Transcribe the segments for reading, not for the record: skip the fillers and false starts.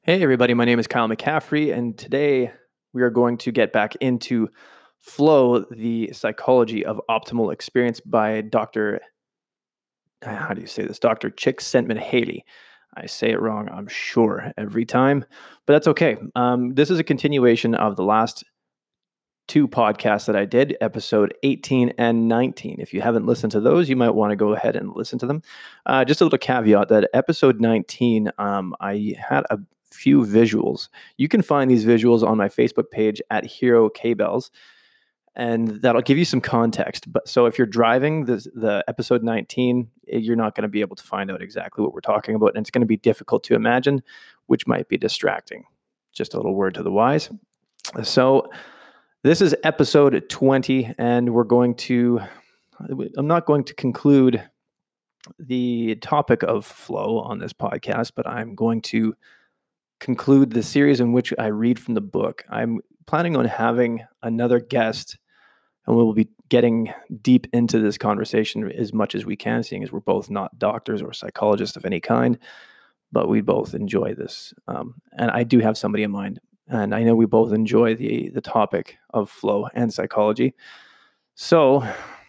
Hey, everybody, my name is Kyle McCaffrey, and today we are going to get back into Flow, the Psychology of Optimal Experience by how do you say this? Dr. Csikszentmihalyi. I say it wrong, I'm sure, every time, but that's okay. This is a continuation of the last two podcasts that I did, episode 18 and 19. If you haven't listened to those, you might want to go ahead and listen to them. Just a little caveat that episode 19, I had a few visuals. You can find these visuals on my Facebook page at Hero K-Bells, and that'll give you some context. But so if you're driving the episode 19, you're not going to be able to find out exactly what we're talking about, and it's going to be difficult to imagine, which might be distracting. Just a little word to the wise. So this is episode 20, and I'm not going to conclude the topic of flow on this podcast, but I'm going to conclude the series in which I read from the book. I'm planning on having another guest, and we will be getting deep into this conversation as much as we can, seeing as we're both not doctors or psychologists of any kind, but we both enjoy this. And I do have somebody in mind. And I know we both enjoy the topic of flow and psychology. So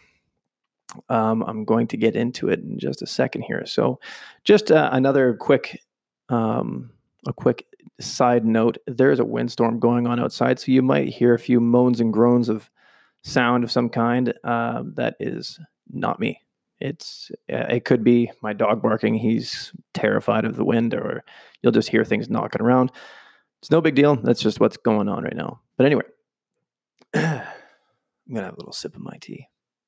I'm going to get into it in just a second here. So just another quick side note. There's a windstorm going on outside, so you might hear a few moans and groans of sound of some kind. That is not me. It could be my dog barking. He's terrified of the wind, or you'll just hear things knocking around. It's no big deal. That's just what's going on right now. But anyway, I'm going to have a little sip of my tea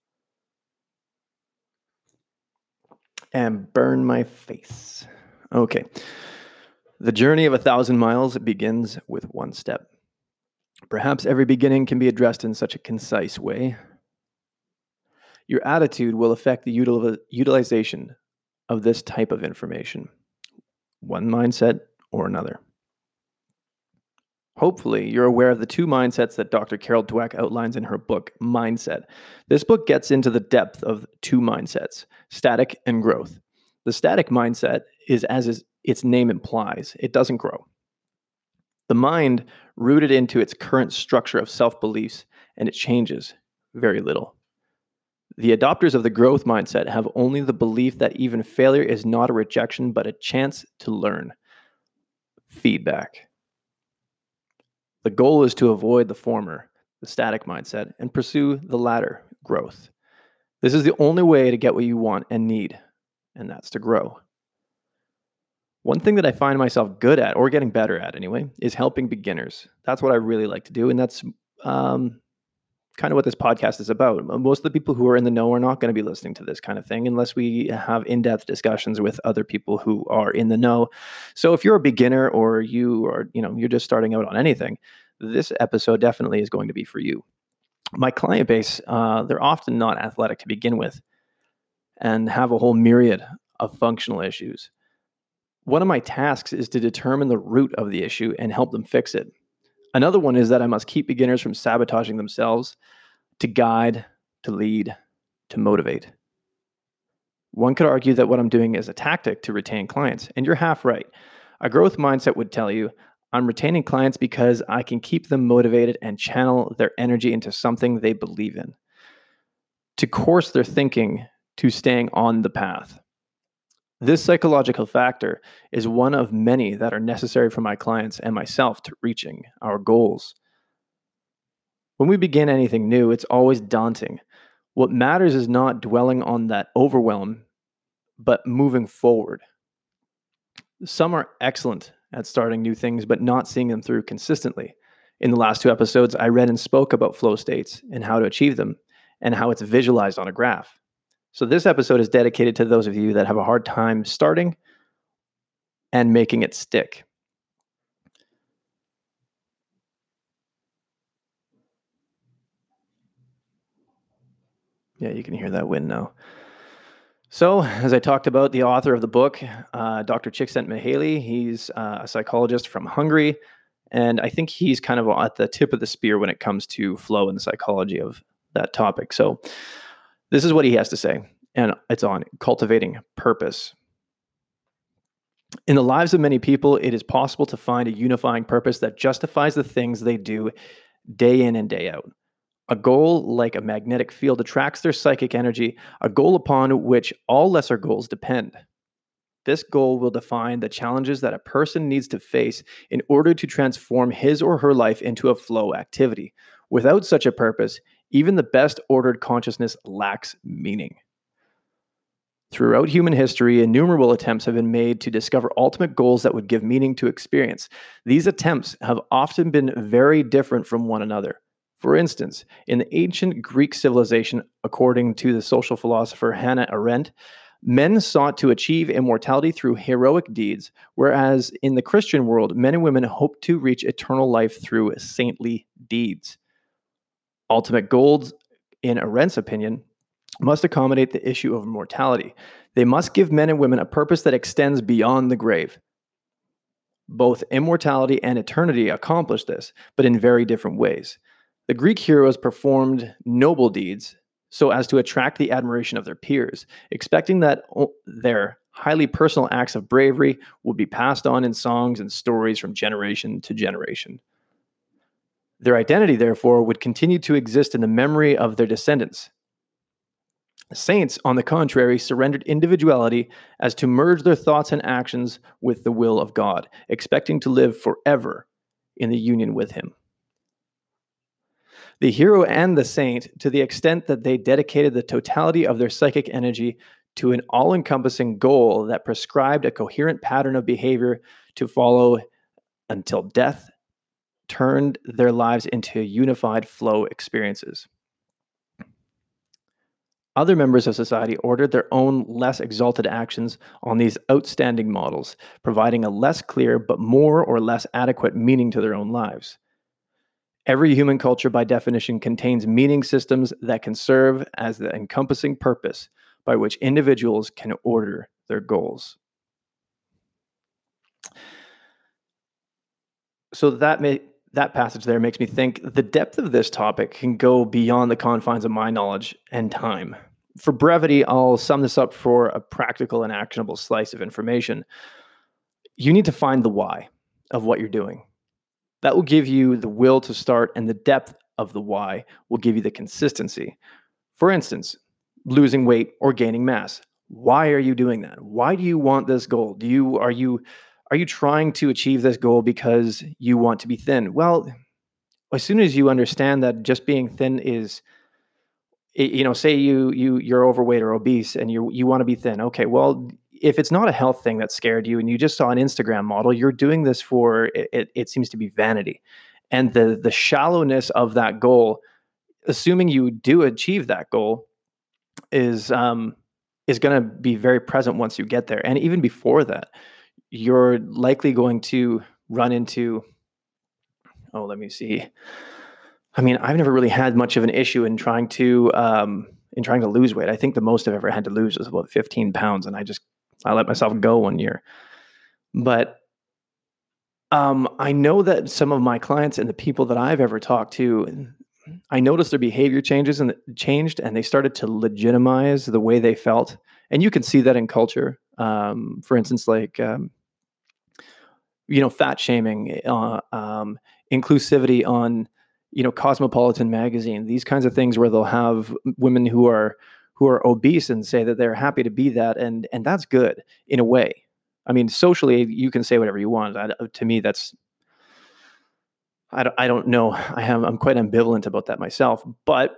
and burn my face. Okay. The journey of 1,000 miles begins with one step. Perhaps every beginning can be addressed in such a concise way. Your attitude will affect the utilization of this type of information, one mindset or another. Hopefully, you're aware of the two mindsets that Dr. Carol Dweck outlines in her book, Mindset. This book gets into the depth of two mindsets, static and growth. The static mindset is, as its name implies, it doesn't grow. The mind, rooted into its current structure of self-beliefs, and it changes very little. The adopters of the growth mindset have only the belief that even failure is not a rejection, but a chance to learn. Feedback. The goal is to avoid the former, the static mindset, and pursue the latter, growth. This is the only way to get what you want and need, and that's to grow. One thing that I find myself good at, or getting better at anyway, is helping beginners. That's what I really like to do, and that's kind of what this podcast is about. Most of the people who are in the know are not going to be listening to this kind of thing unless we have in-depth discussions with other people who are in the know. So if you're a beginner or you're just starting out on anything, this episode definitely is going to be for you. My client base, they're often not athletic to begin with and have a whole myriad of functional issues. One of my tasks is to determine the root of the issue and help them fix it. Another one is that I must keep beginners from sabotaging themselves to guide, to lead, to motivate. One could argue that what I'm doing is a tactic to retain clients, and you're half right. A growth mindset would tell you, I'm retaining clients because I can keep them motivated and channel their energy into something they believe in, to course their thinking to staying on the path. This psychological factor is one of many that are necessary for my clients and myself to reaching our goals. When we begin anything new, it's always daunting. What matters is not dwelling on that overwhelm, but moving forward. Some are excellent at starting new things, but not seeing them through consistently. In the last two episodes, I read and spoke about flow states and how to achieve them and how it's visualized on a graph. So this episode is dedicated to those of you that have a hard time starting and making it stick. Yeah, you can hear that wind now. So, as I talked about, the author of the book, Dr. Csikszentmihalyi, he's a psychologist from Hungary, and I think he's kind of at the tip of the spear when it comes to flow and the psychology of that topic. So, this is what he has to say, and it's on cultivating purpose. In the lives of many people, it is possible to find a unifying purpose that justifies the things they do day in and day out. A goal, like a magnetic field, attracts their psychic energy, a goal upon which all lesser goals depend. This goal will define the challenges that a person needs to face in order to transform his or her life into a flow activity. Without such a purpose, even the best ordered consciousness lacks meaning. Throughout human history, innumerable attempts have been made to discover ultimate goals that would give meaning to experience. These attempts have often been very different from one another. For instance, in the ancient Greek civilization, according to the social philosopher Hannah Arendt, men sought to achieve immortality through heroic deeds, whereas in the Christian world, men and women hoped to reach eternal life through saintly deeds. Ultimate goals, in Arendt's opinion, must accommodate the issue of mortality. They must give men and women a purpose that extends beyond the grave. Both immortality and eternity accomplish this, but in very different ways. The Greek heroes performed noble deeds so as to attract the admiration of their peers, expecting that their highly personal acts of bravery would be passed on in songs and stories from generation to generation. Their identity, therefore, would continue to exist in the memory of their descendants. Saints, on the contrary, surrendered individuality as to merge their thoughts and actions with the will of God, expecting to live forever in the union with Him. The hero and the saint, to the extent that they dedicated the totality of their psychic energy to an all-encompassing goal that prescribed a coherent pattern of behavior to follow until death, turned their lives into unified flow experiences. Other members of society ordered their own less exalted actions on these outstanding models, providing a less clear but more or less adequate meaning to their own lives. Every human culture, by definition, contains meaning systems that can serve as the encompassing purpose by which individuals can order their goals. So that passage there makes me think the depth of this topic can go beyond the confines of my knowledge and time. For brevity, I'll sum this up for a practical and actionable slice of information. You need to find the why of what you're doing. That will give you the will to start, and the depth of the why will give you the consistency. For instance, losing weight or gaining mass. Why are you doing that? Why do you want this goal? Are you trying to achieve this goal because you want to be thin? Well, as soon as you understand that just being thin is, say you're overweight or obese and you want to be thin. Okay, well, if it's not a health thing that scared you and you just saw an Instagram model, you're doing this for it seems to be vanity. And the shallowness of that goal, assuming you do achieve that goal, is going to be very present once you get there. And even before that, you're likely going to run into, let me see. I mean, I've never really had much of an issue in trying to lose weight. I think the most I've ever had to lose was about 15 pounds, and I let myself go one year. But I know that some of my clients and the people that I've ever talked to, I noticed their behavior changed, and they started to legitimize the way they felt. And you can see that in culture. For instance, like fat shaming, inclusivity on Cosmopolitan magazine, these kinds of things where they'll have women who are obese and say that they're happy to be that, and that's good in a way. I mean, socially, you can say whatever you want. To me, that's I don't know. I'm quite ambivalent about that myself. But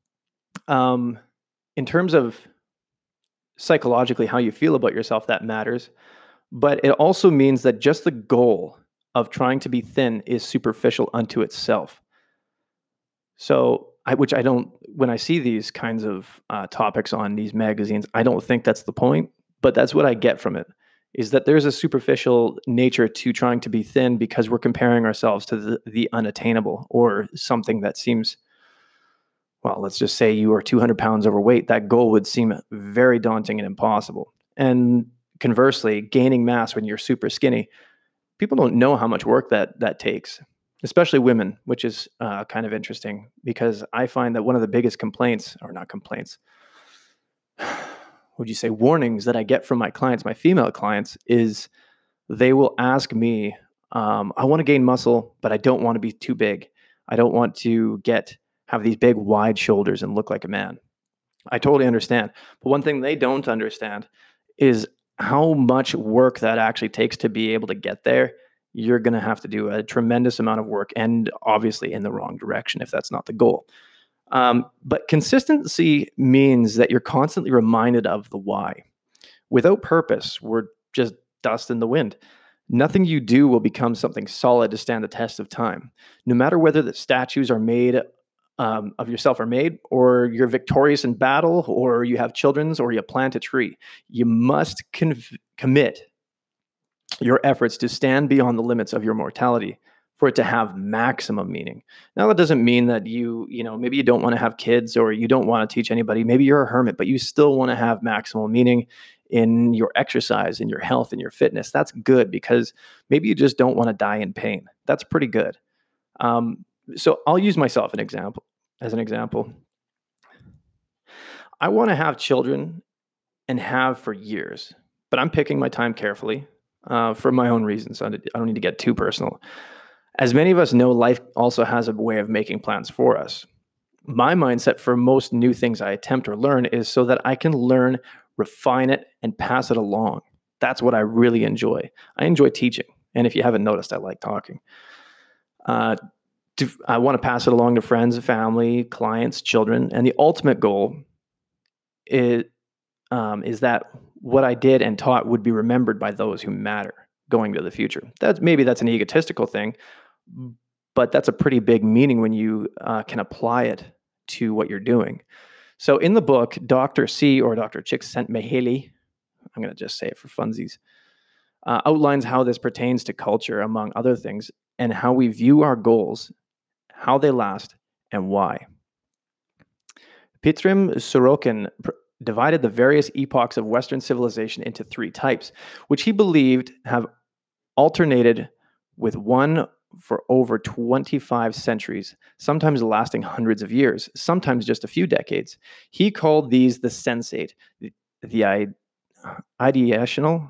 in terms of psychologically how you feel about yourself, that matters. But it also means that just the goal of trying to be thin is superficial unto itself. So, when I see these kinds of topics on these magazines, I don't think that's the point, but that's what I get from it, is that there's a superficial nature to trying to be thin because we're comparing ourselves to the unattainable, or something that seems, well, let's just say you are 200 pounds overweight. That goal would seem very daunting and impossible. And conversely, gaining mass when you're super skinny, people don't know how much work that takes, especially women, which is kind of interesting, because I find that one of the biggest complaints, or not complaints, would you say warnings that I get from my clients, my female clients, is they will ask me, I want to gain muscle, but I don't want to be too big. I don't want to have these big, wide shoulders and look like a man. I totally understand. But one thing they don't understand is how much work that actually takes to be able to get there. You're going to have to do a tremendous amount of work, and obviously in the wrong direction if that's not the goal. But consistency means that you're constantly reminded of the why. Without purpose, we're just dust in the wind. Nothing you do will become something solid to stand the test of time. No matter whether the statues are made of yourself are made, or you're victorious in battle, or you have children's, or you plant a tree, you must commit your efforts to stand beyond the limits of your mortality for it to have maximum meaning. Now, that doesn't mean that maybe you don't want to have kids or you don't want to teach anybody. Maybe you're a hermit, but you still want to have maximal meaning in your exercise, in your health, in your fitness. That's good, because maybe you just don't want to die in pain. That's pretty good. So I'll use myself as an example. I want to have children and have for years, but I'm picking my time carefully for my own reasons. I don't need to get too personal. As many of us know, life also has a way of making plans for us. My mindset for most new things I attempt or learn is so that I can learn, refine it, and pass it along. That's what I really enjoy. I enjoy teaching. And if you haven't noticed, I like talking. I want to pass it along to friends, family, clients, children. And the ultimate goal is that what I did and taught would be remembered by those who matter going to the future. That's an egotistical thing, but that's a pretty big meaning when you can apply it to what you're doing. So in the book, Dr. C, or Dr. Csikszentmihalyi, I'm going to just say it for funsies, outlines how this pertains to culture, among other things, and how we view our goals, how they last, and why. Petrim Sorokin divided the various epochs of Western civilization into 3 types, which he believed have alternated with one for over 25 centuries, sometimes lasting hundreds of years, sometimes just a few decades. He called these the sensate, the ideational,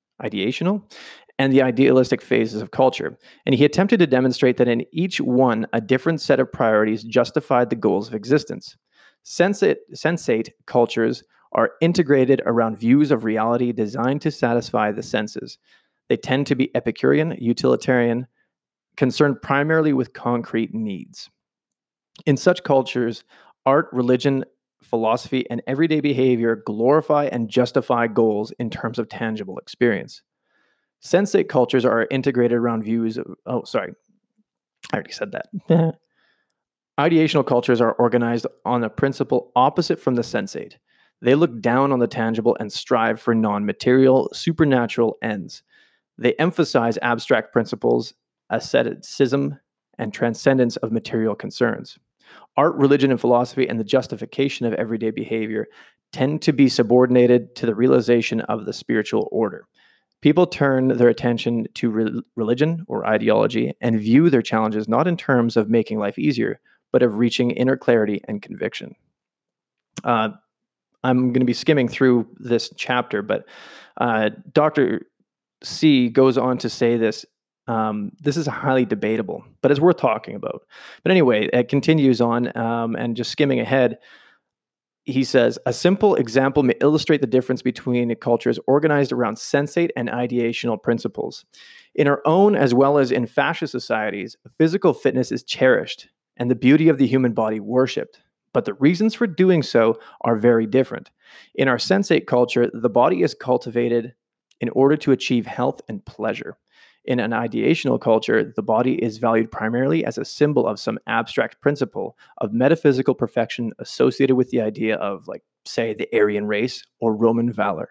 and the idealistic phases of culture. And he attempted to demonstrate that in each one, a different set of priorities justified the goals of existence. Sensate cultures are integrated around views of reality designed to satisfy the senses. They tend to be Epicurean, utilitarian, concerned primarily with concrete needs. In such cultures, art, religion, philosophy, and everyday behavior glorify and justify goals in terms of tangible experience. Sensate cultures are integrated around views of, I already said that. Ideational cultures are organized on a principle opposite from the sensate. They look down on the tangible and strive for non-material, supernatural ends. They emphasize abstract principles, asceticism, and transcendence of material concerns. Art, religion, and philosophy, and the justification of everyday behavior tend to be subordinated to the realization of the spiritual order. People turn their attention to religion or ideology and view their challenges not in terms of making life easier, but of reaching inner clarity and conviction. I'm going to be skimming through this chapter, but Dr. C goes on to say this. This is highly debatable, but it's worth talking about. But anyway, it continues on, and just skimming ahead, he says, a simple example may illustrate the difference between cultures organized around sensate and ideational principles. In our own, as well as in fascist societies, physical fitness is cherished and the beauty of the human body worshipped. But the reasons for doing so are very different. In our sensate culture, the body is cultivated in order to achieve health and pleasure. In an ideational culture, the body is valued primarily as a symbol of some abstract principle of metaphysical perfection associated with the idea of, like, say, the Aryan race or Roman valor.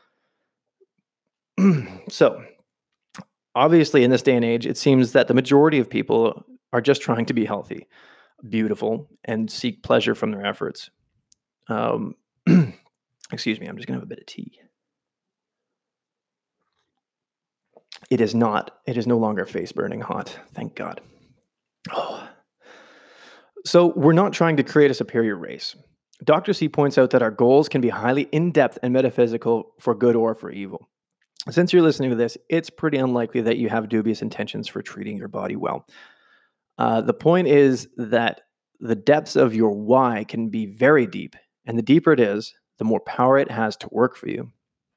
So, obviously, in this day and age, it seems that the majority of people are just trying to be healthy, beautiful, and seek pleasure from their efforts. Excuse me, I'm just going to have a bit of tea. It is no longer face burning hot. Thank God. Oh. So we're not trying to create a superior race. Dr. C points out that our goals can be highly in-depth and metaphysical for good or for evil. Since you're listening to this, it's pretty unlikely that you have dubious intentions for treating your body well. The point is that the depths of your why can be very deep, and the deeper it is, the more power it has to work for you.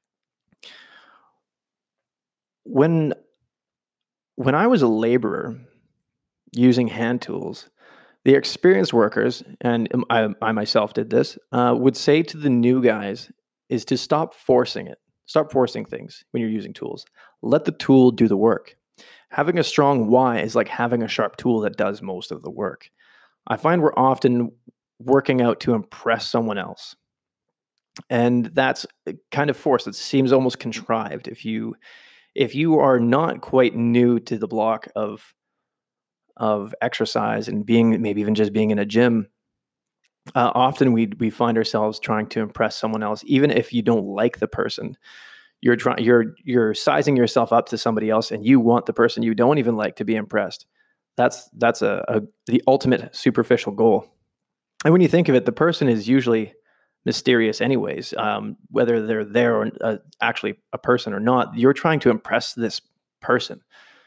When I was a laborer using hand tools, the experienced workers, and I myself did this, would say to the new guys is to stop forcing it. Stop forcing things when you're using tools. Let the tool do the work. Having a strong why is like having a sharp tool that does most of the work. I find we're often working out to impress someone else. And that's kind of forced. It seems almost contrived. If you are not quite new to the block of exercise and being maybe even just being in a gym, often we find ourselves trying to impress someone else, even if you don't like the person. You're sizing yourself up to somebody else, and you want the person you don't even like to be impressed. That's the ultimate superficial goal. And when you think of it, the person is usually mysterious, anyways. Whether they're there or actually a person or not, you're trying to impress this person.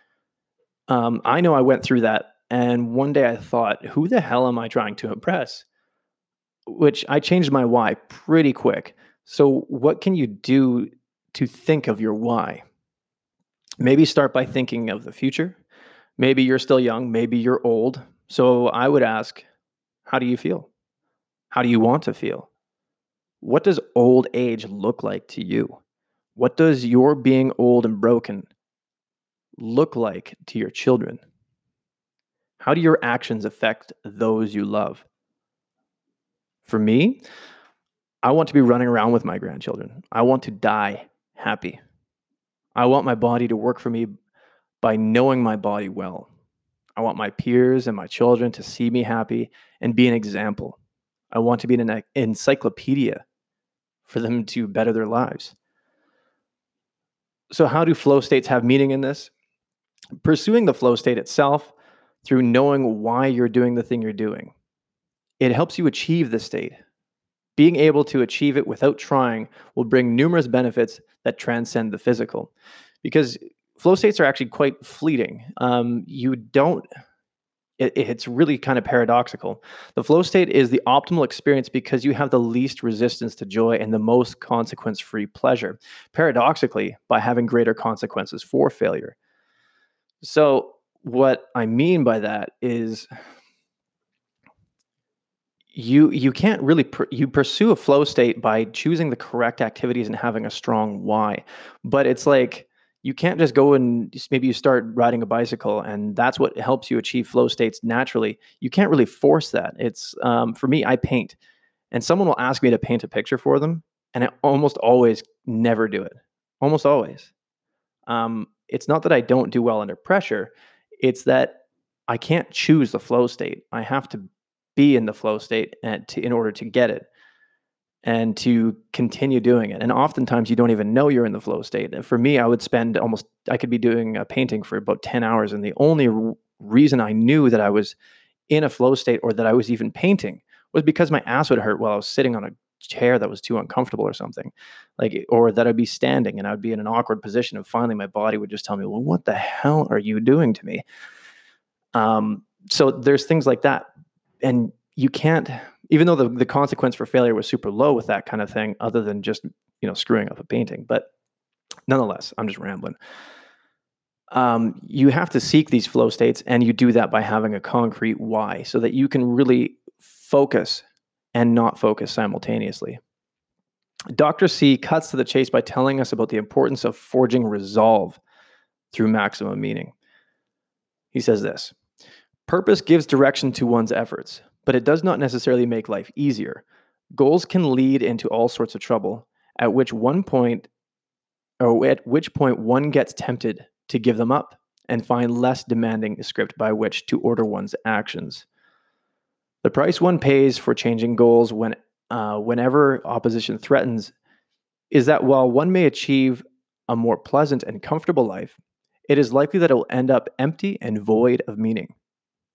I know I went through that, and one day I thought, "Who the hell am I trying to impress?" Which I changed my why pretty quick. So, what can you do to think of your why? Maybe start by thinking of the future. Maybe you're still young, maybe you're old. So, I would ask, how do you feel? How do you want to feel? What does old age look like to you? What does your being old and broken look like to your children? How do your actions affect those you love? For me, I want to be running around with my grandchildren. I want to die happy. I want my body to work for me by knowing my body well. I want my peers and my children to see me happy and be an example. I want to be an encyclopedia for them to better their lives. So, how do flow states have meaning in this? Pursuing the flow state itself through knowing why you're doing the thing you're doing. It helps you achieve the state. Being able to achieve it without trying will bring numerous benefits that transcend the physical. Because flow states are actually quite fleeting. You don't, it's really kind of paradoxical. The flow state is the optimal experience because you have the least resistance to joy and the most consequence free pleasure, paradoxically, by having greater consequences for failure. So, what I mean by that is you can't really you pursue a flow state by choosing the correct activities and having a strong why, but it's like you can't just go and maybe you start riding a bicycle and that's what helps you achieve flow states naturally. You can't really force that. It's for me, I paint, and someone will ask me to paint a picture for them, and I almost always never do it. Almost always. It's not that I don't do well under pressure, it's that I can't choose the flow state. I have to be in the flow state in order to get it and to continue doing it. And oftentimes you don't even know you're in the flow state. And for me, I could be doing a painting for about 10 hours. And the only reason I knew that I was in a flow state or that I was even painting was because my ass would hurt while I was sitting on a chair that was too uncomfortable or something, like, or that I'd be standing and I'd be in an awkward position, and finally my body would just tell me, well, what the hell are you doing to me? So there's things like that. And you can't, even though the consequence for failure was super low with that kind of thing, other than just, screwing up a painting, but nonetheless, I'm just rambling. You have to seek these flow states, and you do that by having a concrete why so that you can really focus and not focus simultaneously. Dr. C cuts to the chase by telling us about the importance of forging resolve through maximum meaning. He says this: purpose gives direction to one's efforts, but it does not necessarily make life easier. Goals can lead into all sorts of trouble, at which point one gets tempted to give them up and find less demanding script by which to order one's actions. The price one pays for changing goals whenever opposition threatens is that while one may achieve a more pleasant and comfortable life, it is likely that it will end up empty and void of meaning.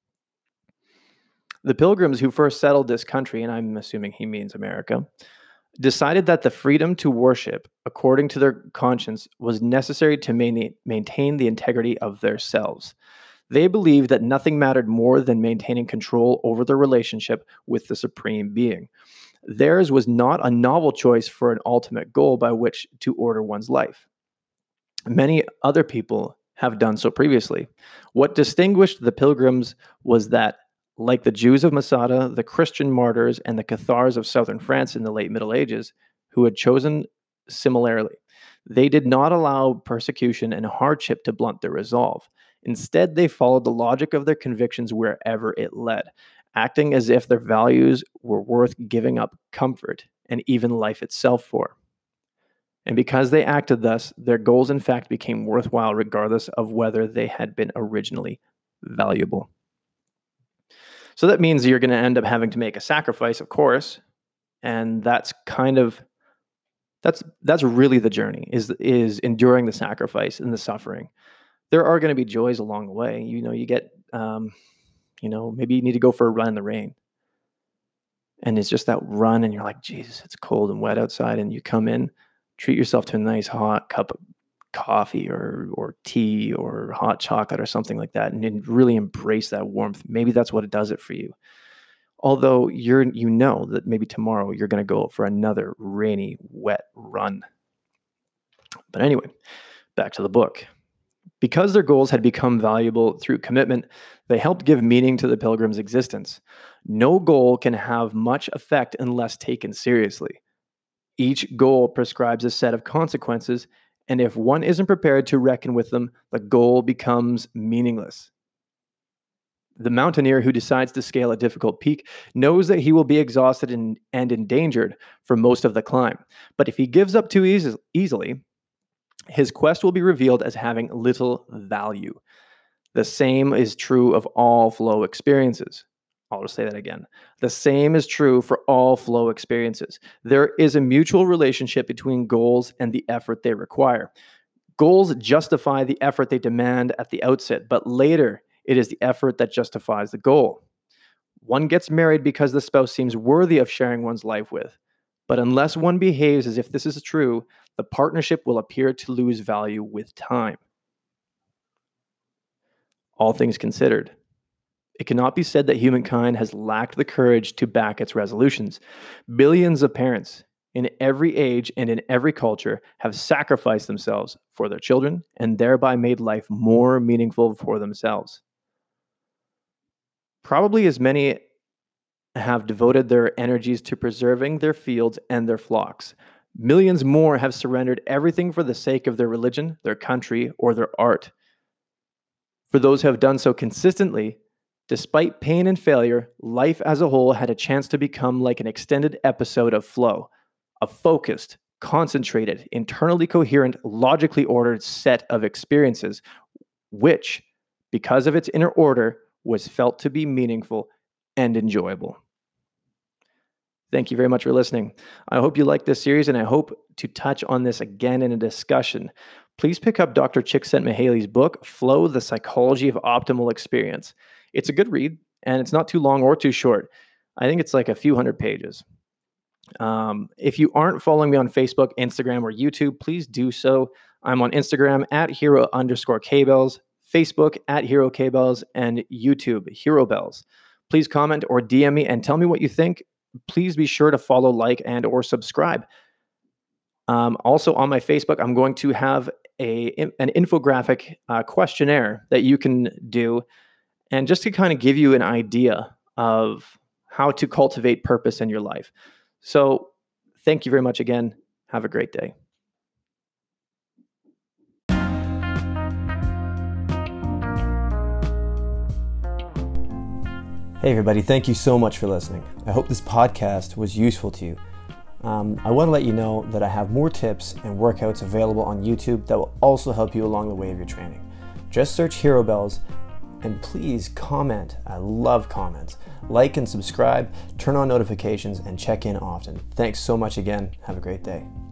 The pilgrims who first settled this country, and I'm assuming he means America, decided that the freedom to worship according to their conscience was necessary to maintain the integrity of their selves. They believed that nothing mattered more than maintaining control over their relationship with the Supreme Being. Theirs was not a novel choice for an ultimate goal by which to order one's life. Many other people have done so previously. What distinguished the Pilgrims was that, like the Jews of Masada, the Christian martyrs, and the Cathars of southern France in the late Middle Ages, who had chosen similarly, they did not allow persecution and hardship to blunt their resolve. Instead, they followed the logic of their convictions wherever it led, acting as if their values were worth giving up comfort and even life itself for. And because they acted thus, their goals in fact became worthwhile regardless of whether they had been originally valuable. So that means you're going to end up having to make a sacrifice, of course, and that's really the journey, is enduring the sacrifice and the suffering. There are going to be joys along the way. You get maybe you need to go for a run in the rain. And it's just that run and you're like, Jesus, it's cold and wet outside. And you come in, treat yourself to a nice hot cup of coffee or tea or hot chocolate or something like that. And really embrace that warmth. Maybe that's what it does it for you. Although you know that maybe tomorrow you're going to go for another rainy, wet run. But anyway, back to the book. Because their goals had become valuable through commitment, they helped give meaning to the Pilgrims' existence. No goal can have much effect unless taken seriously. Each goal prescribes a set of consequences, and if one isn't prepared to reckon with them, the goal becomes meaningless. The mountaineer who decides to scale a difficult peak knows that he will be exhausted and endangered for most of the climb. But if he gives up too easily, his quest will be revealed as having little value. The same is true of all flow experiences. I'll just say that again. The same is true for all flow experiences. There is a mutual relationship between goals and the effort they require. Goals justify the effort they demand at the outset, but later it is the effort that justifies the goal. One gets married because the spouse seems worthy of sharing one's life with. But unless one behaves as if this is true, the partnership will appear to lose value with time. All things considered, it cannot be said that humankind has lacked the courage to back its resolutions. Billions of parents in every age and in every culture have sacrificed themselves for their children and thereby made life more meaningful for themselves. Probably as many have devoted their energies to preserving their fields and their flocks. Millions more have surrendered everything for the sake of their religion, their country, or their art. For those who have done so consistently, despite pain and failure, life as a whole had a chance to become like an extended episode of flow, a focused, concentrated, internally coherent, logically ordered set of experiences, which, because of its inner order, was felt to be meaningful and enjoyable. Thank you very much for listening. I hope you like this series, and I hope to touch on this again in a discussion. Please pick up Dr. Csikszentmihalyi's book, Flow, The Psychology of Optimal Experience. It's a good read, and it's not too long or too short. I think it's like a few hundred pages. If you aren't following me on Facebook, Instagram, or YouTube, please do so. I'm on Instagram at hero_kbells, Facebook at HeroKbells, and YouTube, HeroBells. Please comment or DM me and tell me what you think. Please be sure to follow, like, and or subscribe. Also on my Facebook, I'm going to have an infographic questionnaire that you can do, and just to kind of give you an idea of how to cultivate purpose in your life. So thank you very much again. Have a great day. Hey everybody, thank you so much for listening. I hope this podcast was useful to you. I want to let you know that I have more tips and workouts available on YouTube that will also help you along the way of your training. Just search HeroBells and please comment. I love comments. Like and subscribe, turn on notifications, and check in often. Thanks so much again. Have a great day.